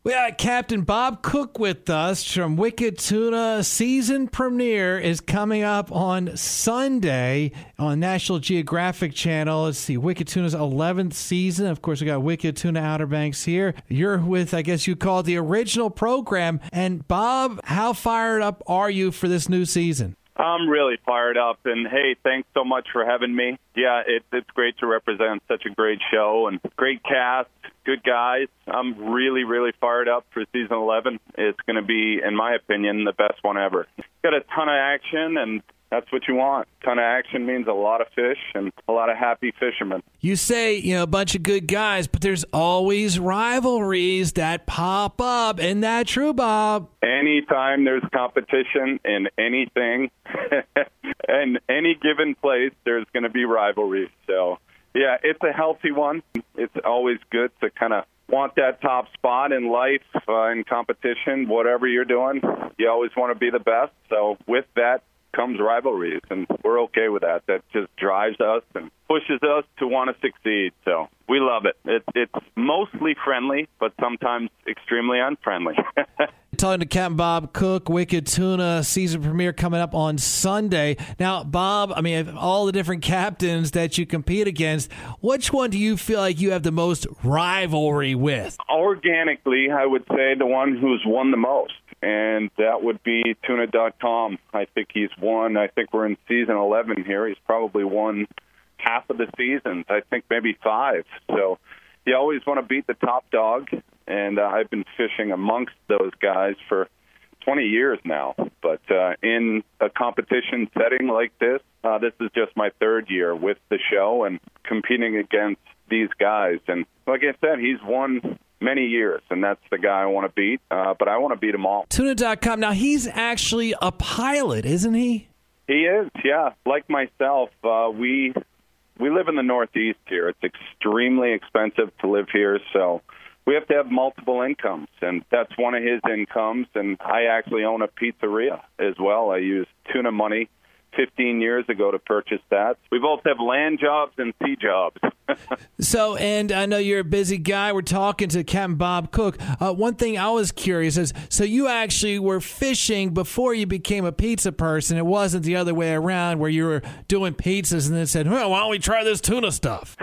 We got Captain Bob Cook with us from Wicked Tuna. Season premiere is coming up on Sunday on National Geographic Channel. Let's see, Wicked Tuna's 11th season. Of course, we got Wicked Tuna Outer Banks here. You're with, I guess you call it the original program. And Bob, how fired up are you for this new season? I'm really fired up, and hey, thanks so much for having me. Yeah, it's great to represent such a great show and great cast, good guys. I'm really, really fired up for season 11. It's going to be, in my opinion, the best one ever. Got a ton of action, and that's what you want. A ton of action means a lot of fish and a lot of happy fishermen. You say, a bunch of good guys, but there's always rivalries that pop up. Isn't that true, Bob? Anytime there's competition in anything, in any given place, there's going to be rivalries. So, yeah, it's a healthy one. It's always good to kind of want that top spot in life, in competition, whatever you're doing. You always want to be the best. So with that comes rivalries, and we're okay with that. That just drives us and pushes us to want to succeed. So we love it. It's mostly friendly, but sometimes extremely unfriendly. Talking to Captain Bob Cook, Wicked Tuna season premiere coming up on Sunday. Now, Bob, of all the different captains that you compete against, which one do you feel like you have the most rivalry with? Organically, I would say the one who's won the most, and that would be Tuna.com. I think he's won. I think we're in season 11 here. He's probably won half of the seasons. I think maybe 5. So you always want to beat the top dog. And I've been fishing amongst those guys for 20 years now. But in a competition setting like this, this is just my 3rd year with the show and competing against these guys. And like I said, he's won many years, and that's the guy I want to beat. But I want to beat them all. Tuna.com. Now, he's actually a pilot, isn't he? He is, yeah. Like myself, we live in the Northeast here. It's extremely expensive to live here, so we have to have multiple incomes, and that's one of his incomes. And I actually own a pizzeria as well. I used tuna money 15 years ago to purchase that. We both have land jobs and sea jobs. So, and I know you're a busy guy. We're talking to Captain Bob Cook. One thing I was curious is, so you actually were fishing before you became a pizza person. It wasn't the other way around where you were doing pizzas and then said, well, why don't we try this tuna stuff?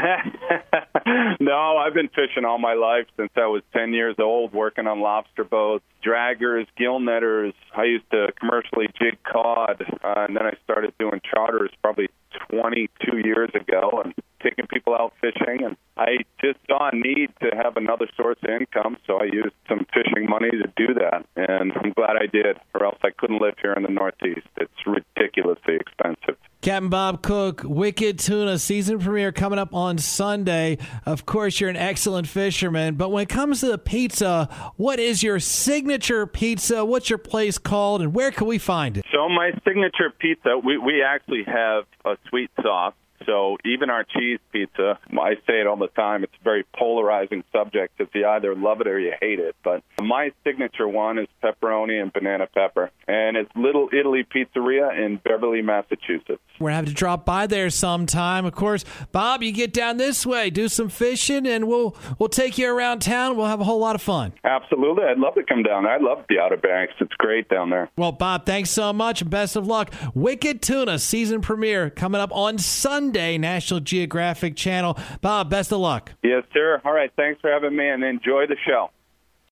No, I've been fishing all my life since I was 10 years old, working on lobster boats, draggers, gill netters. I used to commercially jig cod, and then I started doing charters probably 22 years ago and taking people out fishing. And I just saw a need to have another source of income, so I used some fishing money to do that. And I'm glad I did, or else I couldn't live here in the Northeast. It's ridiculously expensive. Captain Bob Cook, Wicked Tuna season premiere coming up on Sunday. Of course, you're an excellent fisherman, but when it comes to the pizza, what is your signature pizza? What's your place called, and where can we find it? So my signature pizza, we actually have a sweet sauce. So even our cheese pizza, I say it all the time, it's a very polarizing subject because you either love it or you hate it. But my signature one is pepperoni and banana pepper. And it's Little Italy Pizzeria in Beverly, Massachusetts. We're going to have to drop by there sometime. Of course, Bob, you get down this way, do some fishing, and we'll take you around town. We'll have a whole lot of fun. Absolutely. I'd love to come down there. I love the Outer Banks. It's great down there. Well, Bob, thanks so much, and best of luck. Wicked Tuna season premiere coming up on Sunday, National Geographic Channel. Bob, best of luck. Yes, sir. All right. Thanks for having me, and enjoy the show.